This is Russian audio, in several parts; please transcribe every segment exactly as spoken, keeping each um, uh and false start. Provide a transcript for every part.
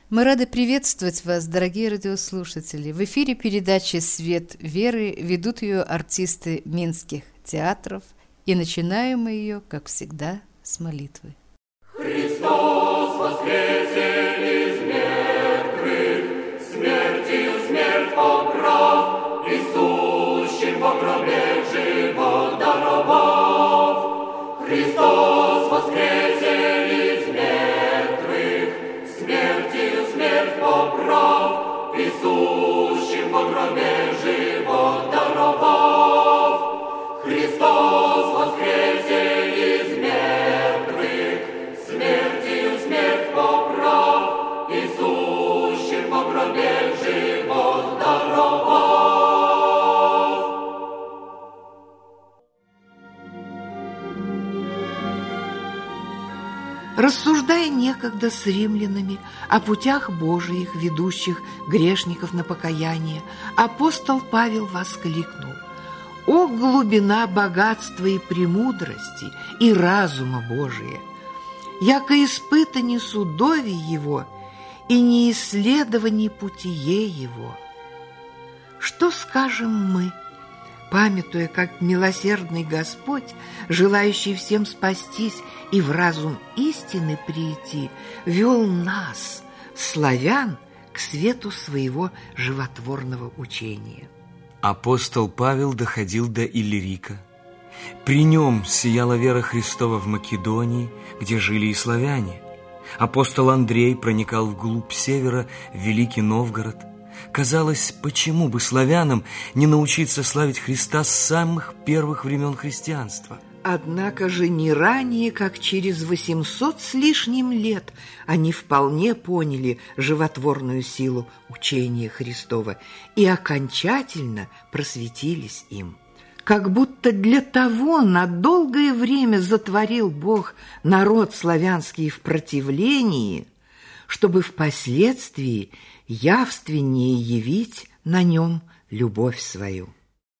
Мы рады приветствовать вас, дорогие радиослушатели. В эфире передачи «Свет веры», ведут ее артисты минских театров, и начинаем мы ее, как всегда, с молитвы. Христос воскресе из мертвых, смертью смерть поправ, и сущим во гробе живот даровав. Христос воскресе из мертвых, смертью смерть поправ, и сущим во гробе живот даровав. Христос воскресе из мертвых, смертью смерть поправ, и сущим во гробе живот даровав. Рассуждая некогда с римлянами о путях Божиих, ведущих грешников на покаяние, апостол Павел воскликнул: «О глубина богатства и премудрости и разума Божия! Яко испытани судови Его и не исследовани путие Его». Что скажем мы, памятуя, как милосердный Господь, желающий всем спастись и в разум истины прийти, вел нас, славян, к свету своего животворного учения? Апостол Павел доходил до Иллирика. При нем сияла вера Христова в Македонии, где жили и славяне. Апостол Андрей проникал вглубь севера, в Великий Новгород. Казалось, почему бы славянам не научиться славить Христа с самых первых времен христианства? Однако же не ранее, как через восемьсот с лишним лет, они вполне поняли животворную силу учения Христова и окончательно просветились им. Как будто для того на долгое время затворил Бог народ славянский в противлении, чтобы впоследствии явственнее явить на нем любовь свою.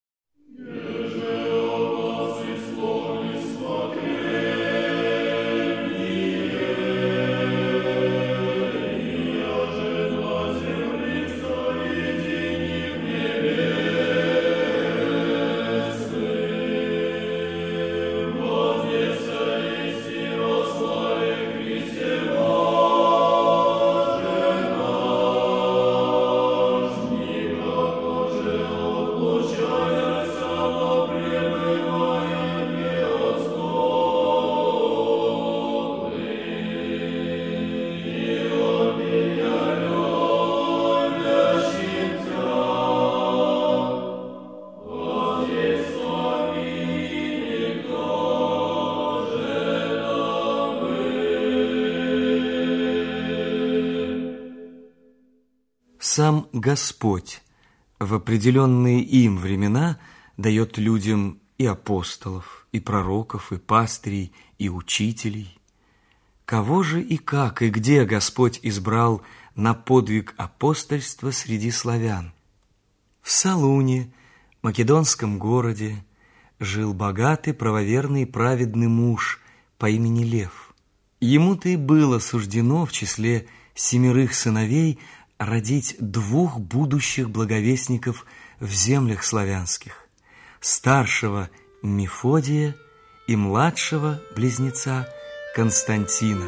Сам Господь в определенные им времена дает людям и апостолов, и пророков, и пастырей, и учителей. Кого же и как, и где Господь избрал на подвиг апостольства среди славян? В Салуне, македонском городе, жил богатый, правоверный и праведный муж по имени Лев. Ему-то и было суждено в числе семерых сыновей родить двух будущих благовестников в землях славянских: старшего Мефодия и младшего близнеца Константина.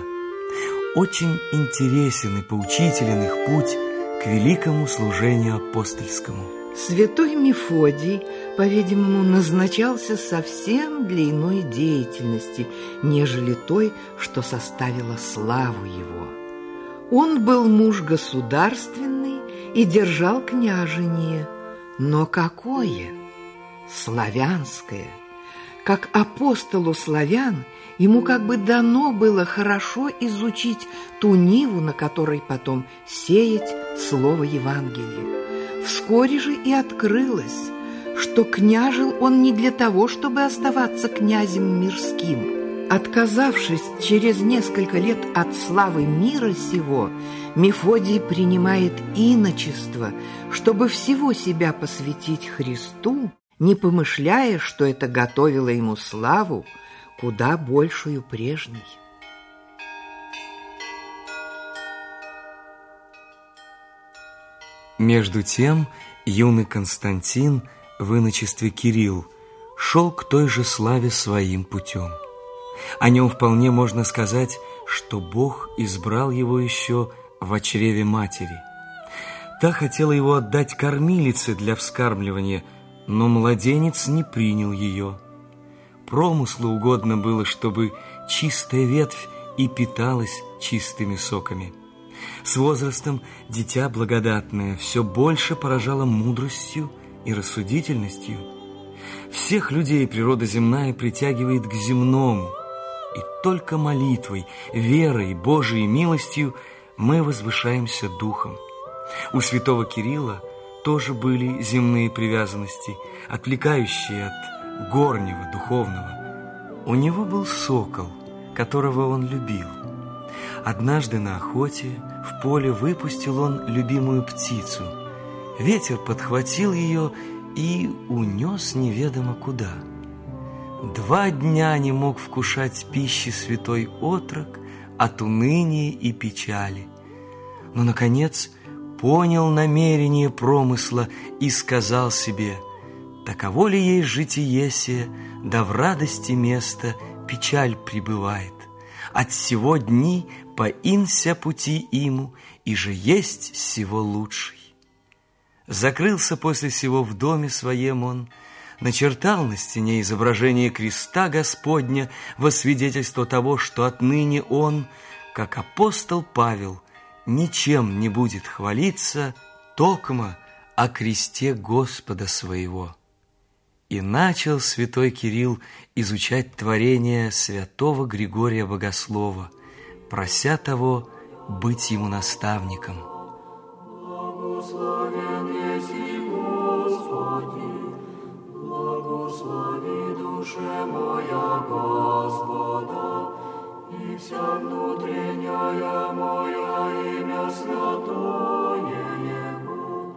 Очень интересен и поучителен их путь к великому служению апостольскому. Святой Мефодий, по-видимому, назначался совсем для иной деятельности, нежели той, что составила славу его. Он был муж государственный и держал княжение, но какое? Славянское. Как апостолу славян, ему как бы дано было хорошо изучить ту ниву, на которой потом сеять слово Евангелия. Вскоре же и открылось, что княжил он не для того, чтобы оставаться князем мирским. Отказавшись через несколько лет от славы мира сего, Мефодий принимает иночество, чтобы всего себя посвятить Христу, не помышляя, что это готовило ему славу куда большую прежней. Между тем юный Константин в иночестве Кирилл шел к той же славе своим путем. О нем вполне можно сказать, что Бог избрал его еще в чреве матери. Та хотела его отдать кормилице для вскармливания, но младенец не принял ее. Промыслу угодно было, чтобы чистая ветвь и питалась чистыми соками. С возрастом дитя благодатное все больше поражало мудростью и рассудительностью. Всех людей природа земная притягивает к земному, и только молитвой, верой, Божией милостью мы возвышаемся духом. У святого Кирилла тоже были земные привязанности, отвлекающие от горнего, духовного. У него был сокол, которого он любил. Однажды на охоте в поле выпустил он любимую птицу. Ветер подхватил ее и унес неведомо куда. Два дня не мог вкушать пищи святой отрок от уныния и печали. Но, наконец, понял намерение промысла и сказал себе: таково ли есть житие се, да в радости место печаль пребывает. От сего дни поинся пути ему, и же есть сего лучший. Закрылся после сего в доме своем он, начертал на стене изображение креста Господня во свидетельство того, что отныне он, как апостол Павел, ничем не будет хвалиться, токмо о кресте Господа своего. И начал святой Кирилл изучать творение святого Григория Богослова, прося того быть ему наставником. Благословен еси Господи, благослови душе моя Господа, и вся внутренняя моя имя святое Его.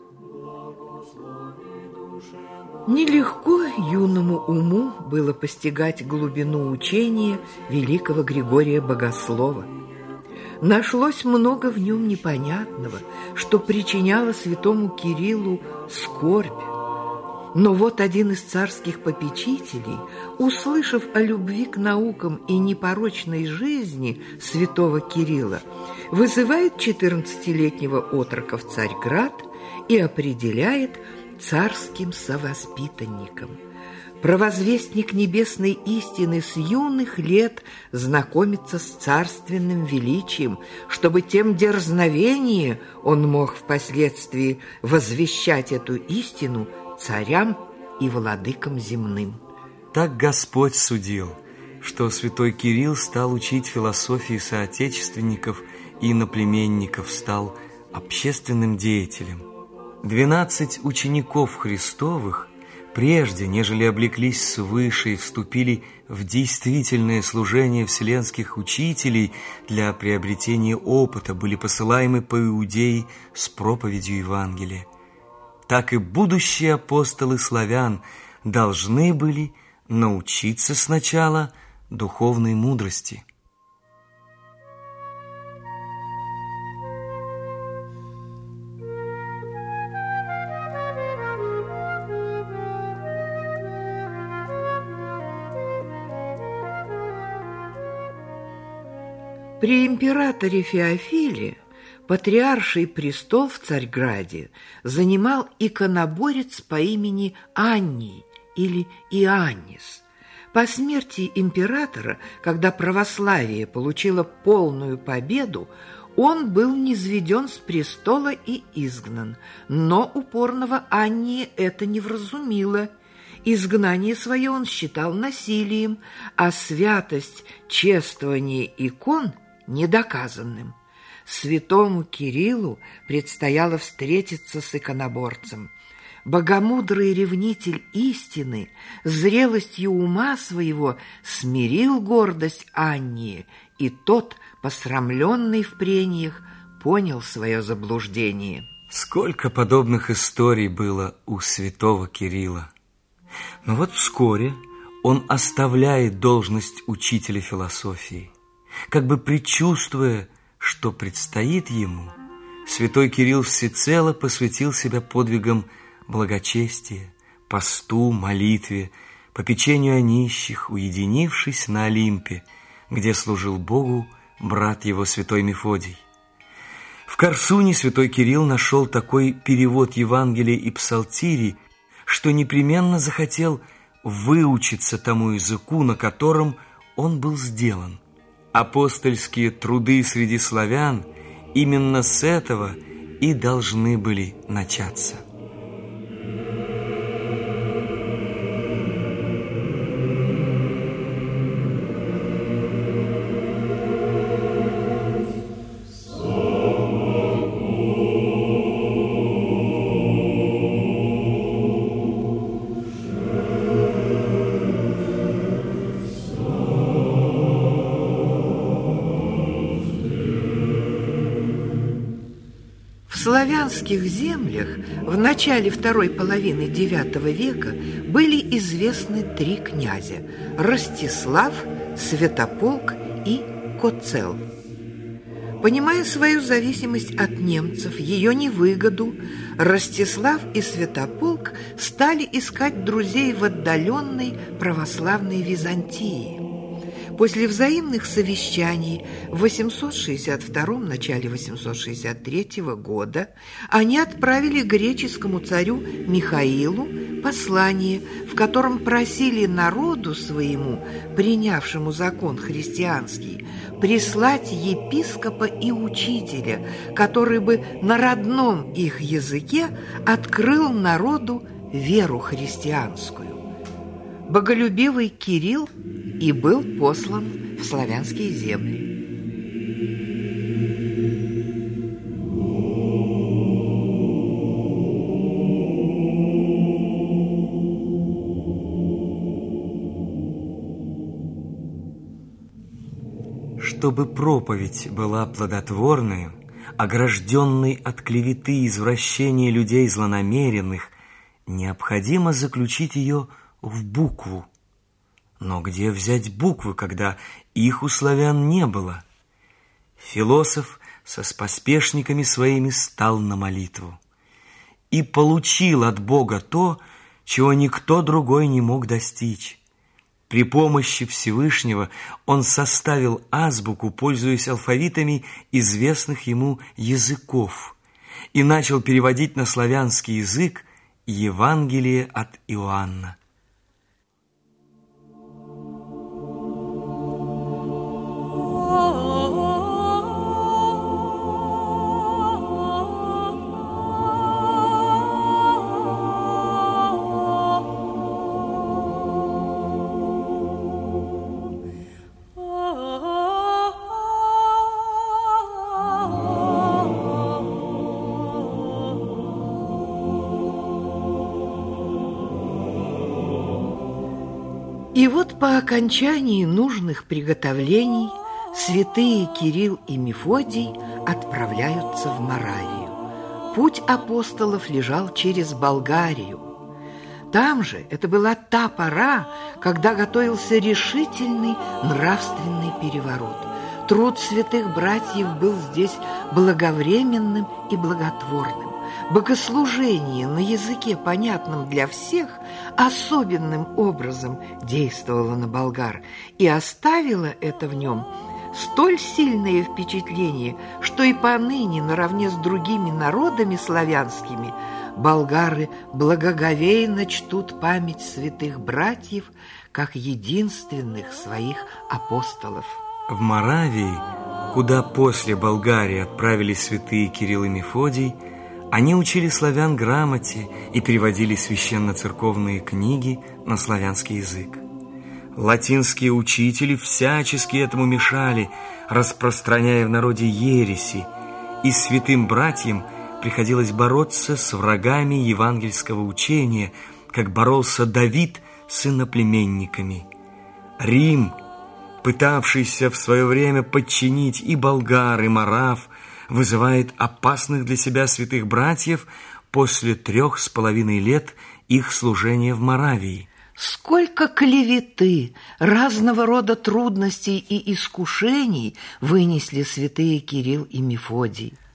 Благослови душе моя. Нелегко юному уму было постигать глубину учения великого Григория Богослова. Нашлось много в нем непонятного, что причиняло святому Кириллу скорбь. Но вот один из царских попечителей, услышав о любви к наукам и непорочной жизни святого Кирилла, вызывает четырнадцатилетнего отрока в Царьград и определяет царским совоспитанником. Провозвестник небесной истины с юных лет знакомится с царственным величием, чтобы тем дерзновение он мог впоследствии возвещать эту истину царям и владыкам земным. Так Господь судил, что святой Кирилл стал учить философии соотечественников и иноплеменников, стал общественным деятелем. Двенадцать учеников Христовых, прежде нежели облеклись свыше и вступили в действительное служение вселенских учителей для приобретения опыта, были посылаемы по Иудее с проповедью Евангелия. Так и будущие апостолы славян должны были научиться сначала духовной мудрости. При императоре Феофиле патриарший престол в Царьграде занимал иконоборец по имени Анний или Иоаннис. По смерти императора, когда православие получило полную победу, он был низведен с престола и изгнан, но упорного Анния это не вразумило. Изгнание свое он считал насилием, а святость чествования икон – недоказанным. Святому Кириллу предстояло встретиться с иконоборцем. Богомудрый ревнитель истины зрелостью ума своего смирил гордость Аннии, и тот, посрамленный в прениях, понял свое заблуждение. Сколько подобных историй было у святого Кирилла. Но вот вскоре он оставляет должность учителя философии, как бы предчувствуя, что предстоит ему святой Кирилл всецело посвятил себя подвигам благочестия, посту, молитве, попечению о нищих, уединившись на Олимпе, где служил Богу брат его святой Мефодий. В Корсуне святой Кирилл нашел такой перевод Евангелия и Псалтирий, что непременно захотел выучиться тому языку, на котором он был сделан. Апостольские труды среди славян именно с этого и должны были начаться. В славянских землях в начале второй половины девятого века были известны три князя – Ростислав, Святополк и Коцел. Понимая свою зависимость от немцев, ее невыгоду, Ростислав и Святополк стали искать друзей в отдаленной православной Византии. После взаимных совещаний в восемьсот шестьдесят втором, начале восемьсот шестьдесят третьего года они отправили греческому царю Михаилу послание, в котором просили народу своему, принявшему закон христианский, прислать епископа и учителя, который бы на родном их языке открыл народу веру христианскую. Боголюбивый Кирилл и был послан в славянские земли. Чтобы проповедь была плодотворной, огражденной от клеветы и извращения людей злонамеренных, необходимо заключить ее в букву. Но где взять буквы, когда их у славян не было? Философ со споспешниками своими стал на молитву и получил от Бога то, чего никто другой не мог достичь. При помощи Всевышнего он составил азбуку, пользуясь алфавитами известных ему языков, и начал переводить на славянский язык Евангелие от Иоанна. И вот по окончании нужных приготовлений святые Кирилл и Мефодий отправляются в Моравию. Путь апостолов лежал через Болгарию. Там же это была та пора, когда готовился решительный нравственный переворот. Труд святых братьев был здесь благовременным и благотворным. Богослужение на языке, понятном для всех, особенным образом действовало на болгар и оставило это в нем столь сильное впечатление, что и поныне, наравне с другими народами славянскими, болгары благоговейно чтут память святых братьев как единственных своих апостолов. В Моравии, куда после Болгарии отправились святые Кирилл и Мефодий, они учили славян грамоте и переводили священно-церковные книги на славянский язык. Латинские учители всячески этому мешали, распространяя в народе ереси, и святым братьям приходилось бороться с врагами евангельского учения, как боролся Давид с иноплеменниками. Рим, пытавшийся в свое время подчинить и болгар, и морав, вызывает опасных для себя святых братьев после трех с половиной лет их служения в Моравии. Сколько клеветы, разного рода трудностей и искушений вынесли святые Кирилл и Мефодий.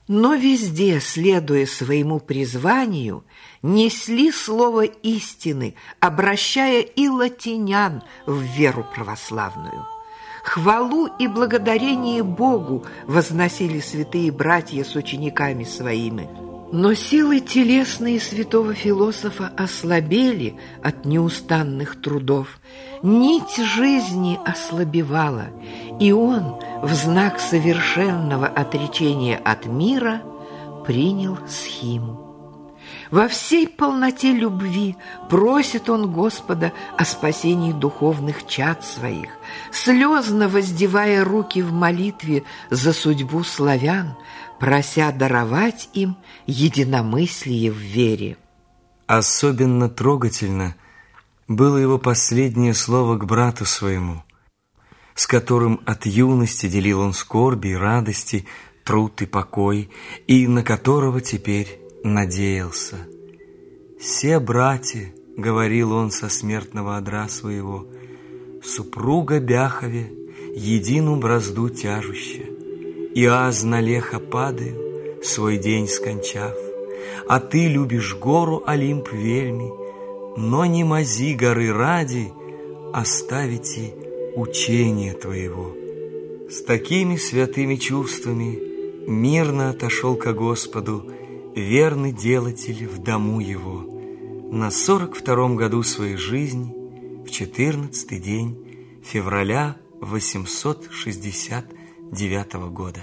Но везде, следуя своему призванию, несли слово истины, обращая и латинян в веру православную. Хвалу и благодарение Богу возносили святые братья с учениками своими. Но силы телесные святого философа ослабели от неустанных трудов. Нить жизни ослабевала, и он в знак совершенного отречения от мира принял схиму. Во всей полноте любви просит он Господа о спасении духовных чад своих, слезно воздевая руки в молитве за судьбу славян, прося даровать им единомыслие в вере. Особенно трогательно было его последнее слово к брату своему, с которым от юности делил он скорби и радости, труд и покой, и на которого теперь надеялся. «Се братья, — говорил он со смертного одра своего, — супруга бяхове, едину бразду тяжуща, и аз на леха падаю, свой день скончав, а ты любишь гору Олимп вельми, но не мази горы ради оставите учение твоего». С такими святыми чувствами мирно отошел ко Господу верный делатель в дому его на сорок втором году своей жизни, в четырнадцатый день февраля восемьсот шестьдесят девятого года.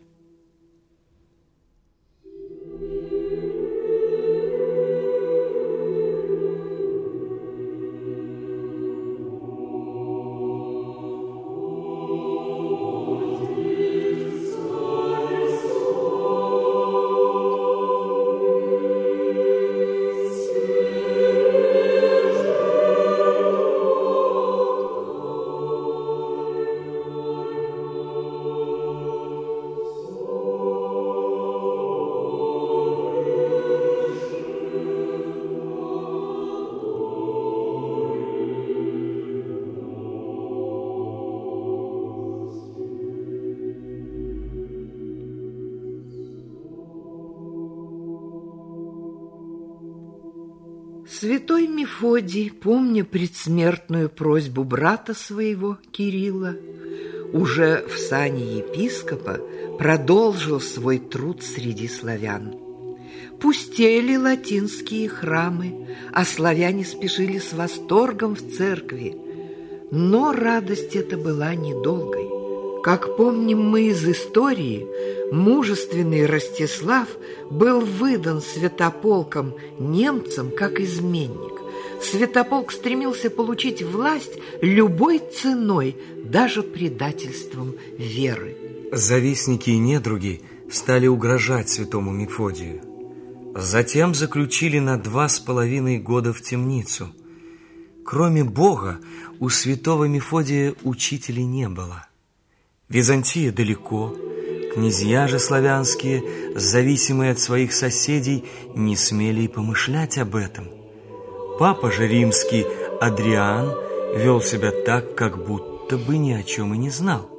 Святой Мефодий, помня предсмертную просьбу брата своего Кирилла, уже в сане епископа продолжил свой труд среди славян. Пустели латинские храмы, а славяне спешили с восторгом в церкви. Но радость эта была недолгой. Как помним мы из истории, мужественный Ростислав был выдан святополком немцам как изменник. Святополк стремился получить власть любой ценой, даже предательством веры. Завистники и недруги стали угрожать святому Мефодию. Затем заключили на два с половиной года в темницу. Кроме Бога, у святого Мефодия учителей не было. Византия далеко, князья же славянские, зависимые от своих соседей, не смели и помышлять об этом. Папа же римский Адриан вел себя так, как будто бы ни о чем и не знал.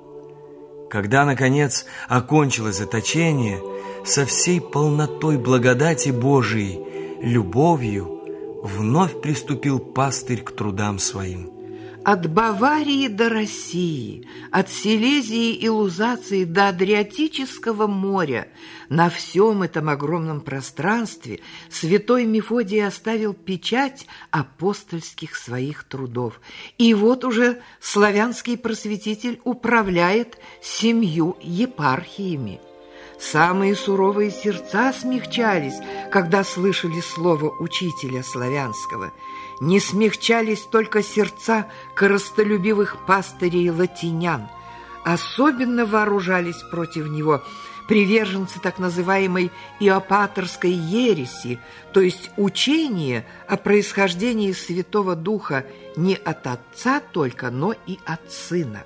Когда, наконец, окончилось заточение, со всей полнотой благодати Божией, любовью, вновь приступил пастырь к трудам своим. От Баварии до России, от Силезии и Лузации до Адриатического моря, на всем этом огромном пространстве святой Мефодий оставил печать апостольских своих трудов. И вот уже славянский просветитель управляет семью епархиями. Самые суровые сердца смягчались, когда слышали слово учителя славянского. Не смягчались только сердца корыстолюбивых пастырей латинян. Особенно вооружались против него приверженцы так называемой иопаторской ереси, то есть учения о происхождении Святого Духа не от Отца только, но и от Сына.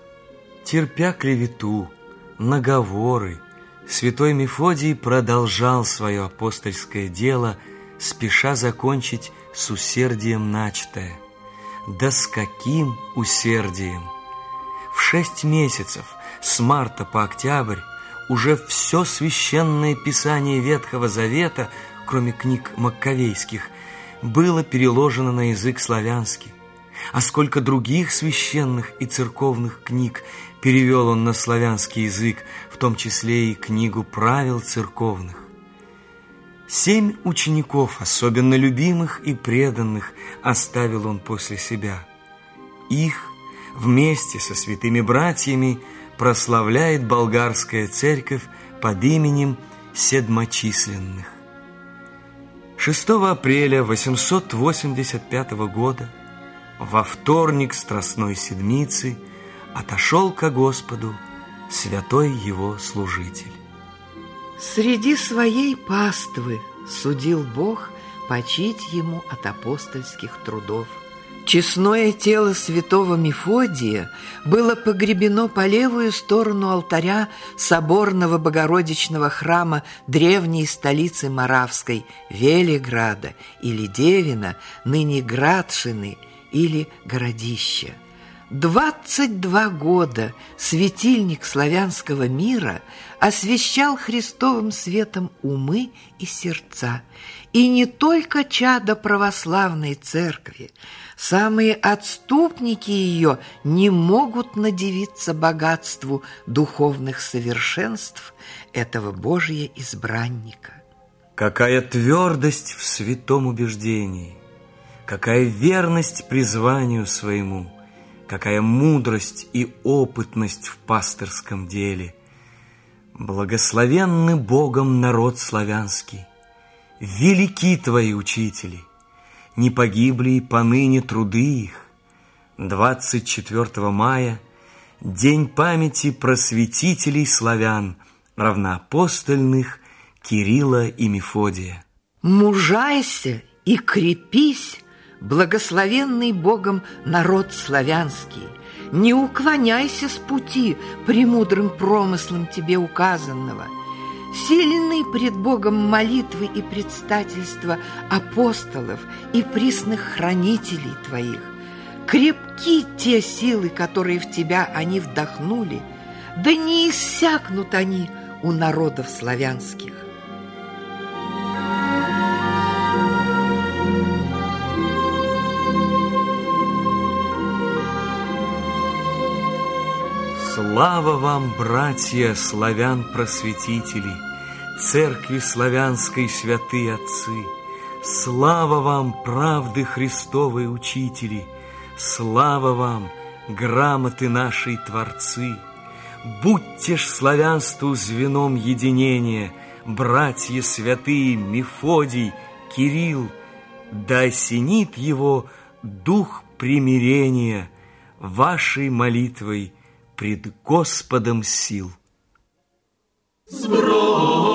Терпя клевету, наговоры, святой Мефодий продолжал свое апостольское дело, спеша закончить с усердием начатое. Да с каким усердием! В шесть месяцев, с марта по октябрь, уже все священное писание Ветхого Завета, кроме книг маккавейских, было переложено на язык славянский. А сколько других священных и церковных книг перевел он на славянский язык, в том числе и книгу правил церковных. Семь учеников, особенно любимых и преданных, оставил он после себя. Их вместе со святыми братьями прославляет болгарская церковь под именем Седмочисленных. шестого апреля восемьсот восемьдесят пятого года, во вторник Страстной Седмицы, отошел ко Господу святой его служитель. Среди своей паствы судил Бог почить ему от апостольских трудов. Честное тело святого Мефодия было погребено по левую сторону алтаря соборного Богородичного храма древней столицы Моравской, Велиграда или Девина, ныне Градшины или Городища. Двадцать два года светильник славянского мира освещал Христовым светом умы и сердца, и не только чадо православной церкви, самые отступники ее не могут надивиться богатству духовных совершенств этого Божия избранника. Какая твердость в святом убеждении, какая верность призванию своему, какая мудрость и опытность в пастырском деле! Благословенный Богом народ славянский! Велики твои учители! Не погибли и поныне труды их. двадцать четвёртого мая – день памяти просветителей славян, равноапостольных Кирилла и Мефодия. Мужайся и крепись, благословенный Богом народ славянский, не уклоняйся с пути премудрым промыслом тебе указанного. Сильны пред Богом молитвы и предстательства апостолов и присных хранителей твоих. Крепки те силы, которые в тебя они вдохнули, да не иссякнут они у народов славянских. Слава вам, братья славян-просветители, церкви славянской святые отцы! Слава вам, правды Христовой учители! Слава вам, грамоты нашей творцы! Будьте ж славянству звеном единения, братья святые Мефодий, Кирилл, да осенит его дух примирения вашей молитвой пред Господом сил. Сброс!